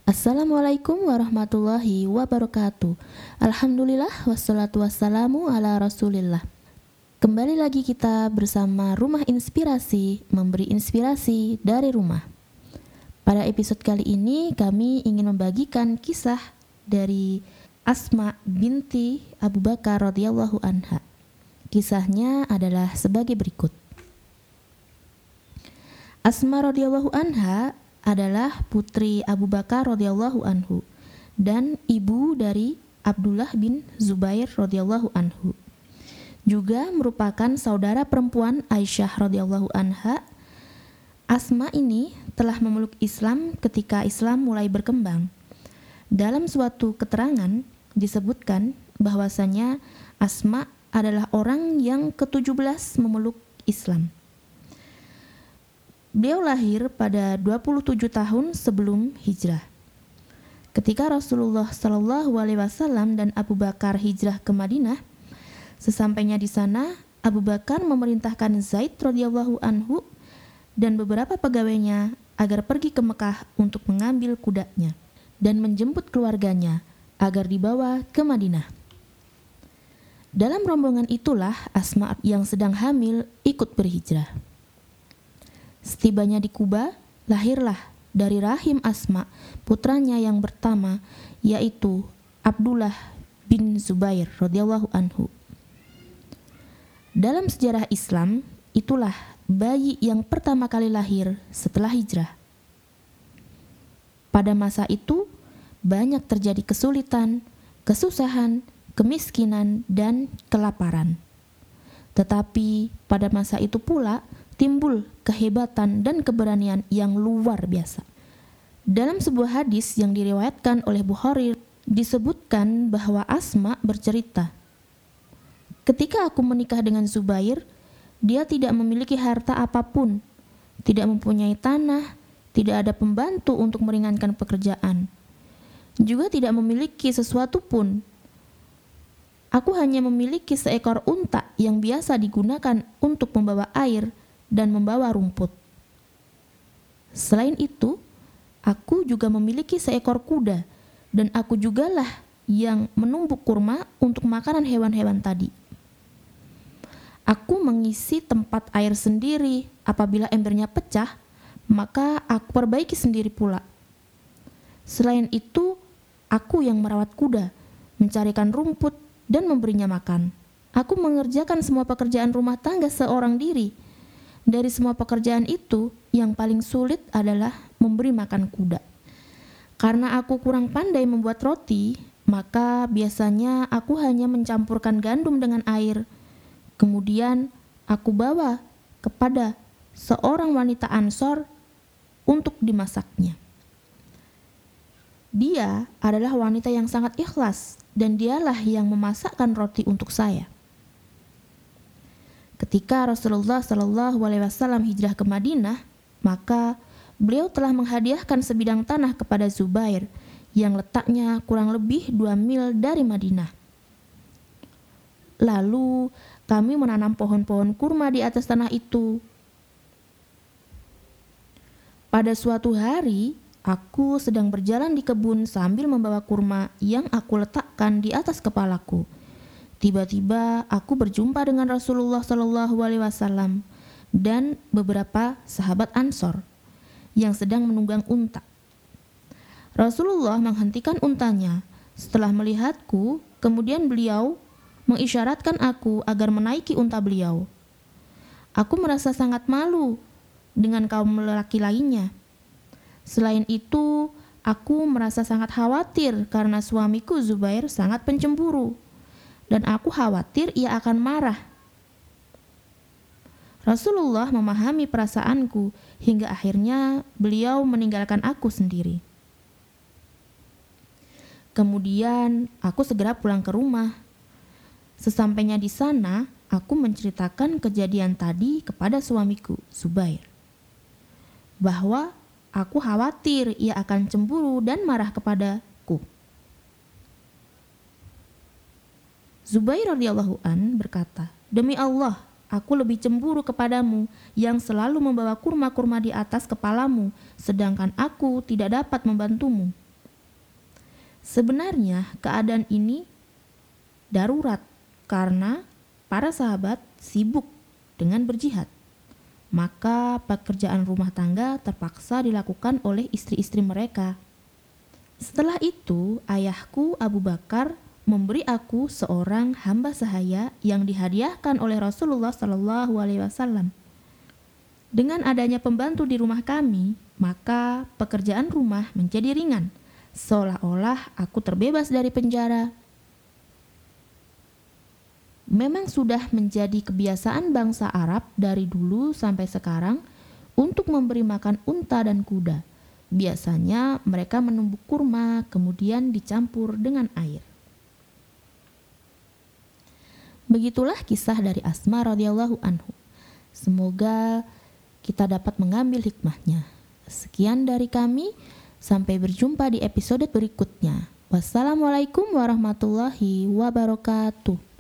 Assalamualaikum warahmatullahi wabarakatuh. Alhamdulillah wassalatu wassalamu ala rasulillah. Kembali lagi kita bersama Rumah Inspirasi, memberi inspirasi dari rumah. Pada episode kali ini kami ingin membagikan kisah dari Asma binti Abu Bakar radhiyallahu anha. Kisahnya adalah sebagai berikut. Asma radhiyallahu anha adalah putri Abu Bakar radhiyallahu anhu dan ibu dari Abdullah bin Zubair radhiyallahu anhu. Juga merupakan saudara perempuan Aisyah radhiyallahu anha. Asma ini telah memeluk Islam ketika Islam mulai berkembang. Dalam suatu keterangan disebutkan bahwasanya Asma adalah orang yang ke-17 memeluk Islam. Beliau lahir pada 27 tahun sebelum hijrah. Ketika Rasulullah SAW dan Abu Bakar hijrah ke Madinah, sesampainya di sana, Abu Bakar memerintahkan Zaid radhiyallahu anhu dan beberapa pegawainya agar pergi ke Mekah untuk mengambil kudanya dan menjemput keluarganya agar dibawa ke Madinah. Dalam rombongan itulah Asma yang sedang hamil ikut berhijrah. Setibanya di Kuba, lahirlah dari rahim Asma putranya yang pertama, yaitu Abdullah bin Zubair radhiyallahu anhu. Dalam sejarah Islam, itulah bayi yang pertama kali lahir setelah hijrah. Pada masa itu, banyak terjadi kesulitan, kesusahan, kemiskinan, dan kelaparan. Tetapi pada masa itu pula, timbul kehebatan dan keberanian yang luar biasa. Dalam sebuah hadis yang diriwayatkan oleh Bukhari, disebutkan bahwa Asma bercerita, "Ketika aku menikah dengan Zubair, dia tidak memiliki harta apapun, tidak mempunyai tanah, tidak ada pembantu untuk meringankan pekerjaan, juga tidak memiliki sesuatu pun. Aku hanya memiliki seekor unta yang biasa digunakan untuk membawa air dan membawa rumput. Selain itu, aku juga memiliki seekor kuda, dan aku jugalah yang menumbuk kurma untuk makanan hewan-hewan tadi. Aku mengisi tempat air sendiri. Apabila embernya pecah, maka aku perbaiki sendiri pula. Selain itu, aku yang merawat kuda, mencarikan rumput, dan memberinya makan. Aku mengerjakan semua pekerjaan rumah tangga seorang diri. Dari semua pekerjaan itu, yang paling sulit adalah memberi makan kuda. Karena aku kurang pandai membuat roti, maka biasanya aku hanya mencampurkan gandum dengan air. Kemudian aku bawa kepada seorang wanita Ansor untuk dimasaknya. Dia adalah wanita yang sangat ikhlas, dan dialah yang memasakkan roti untuk saya." Ketika Rasulullah SAW hijrah ke Madinah, maka beliau telah menghadiahkan sebidang tanah kepada Zubair yang letaknya kurang lebih 2 mil dari Madinah. Lalu kami menanam pohon-pohon kurma di atas tanah itu. Pada suatu hari, aku sedang berjalan di kebun sambil membawa kurma yang aku letakkan di atas kepalaku. Tiba-tiba aku berjumpa dengan Rasulullah SAW dan beberapa sahabat Ansor yang sedang menunggang unta. Rasulullah menghentikan untanya setelah melihatku, kemudian beliau mengisyaratkan aku agar menaiki unta beliau. Aku merasa sangat malu dengan kaum lelaki lainnya. Selain itu, aku merasa sangat khawatir karena suamiku Zubair sangat pencemburu. Dan aku khawatir ia akan marah. Rasulullah memahami perasaanku hingga akhirnya beliau meninggalkan aku sendiri. Kemudian aku segera pulang ke rumah. Sesampainya di sana, aku menceritakan kejadian tadi kepada suamiku, Zubair, bahwa aku khawatir ia akan cemburu dan marah kepadaku. Zubair radhiyallahu an berkata, "Demi Allah, aku lebih cemburu kepadamu yang selalu membawa kurma-kurma di atas kepalamu, sedangkan aku tidak dapat membantumu." Sebenarnya keadaan ini darurat karena para sahabat sibuk dengan berjihad. Maka pekerjaan rumah tangga terpaksa dilakukan oleh istri-istri mereka. Setelah itu, ayahku Abu Bakar memberi aku seorang hamba sahaya yang dihadiahkan oleh Rasulullah SAW. Dengan adanya pembantu di rumah kami, maka pekerjaan rumah menjadi ringan, seolah-olah aku terbebas dari penjara. Memang sudah menjadi kebiasaan bangsa Arab dari dulu sampai sekarang untuk memberi makan unta dan kuda. Biasanya mereka menumbuk kurma, kemudian dicampur dengan air. Begitulah kisah dari Asma radhiyallahu anhu. Semoga kita dapat mengambil hikmahnya. Sekian dari kami, sampai berjumpa di episode berikutnya. Wassalamualaikum warahmatullahi wabarakatuh.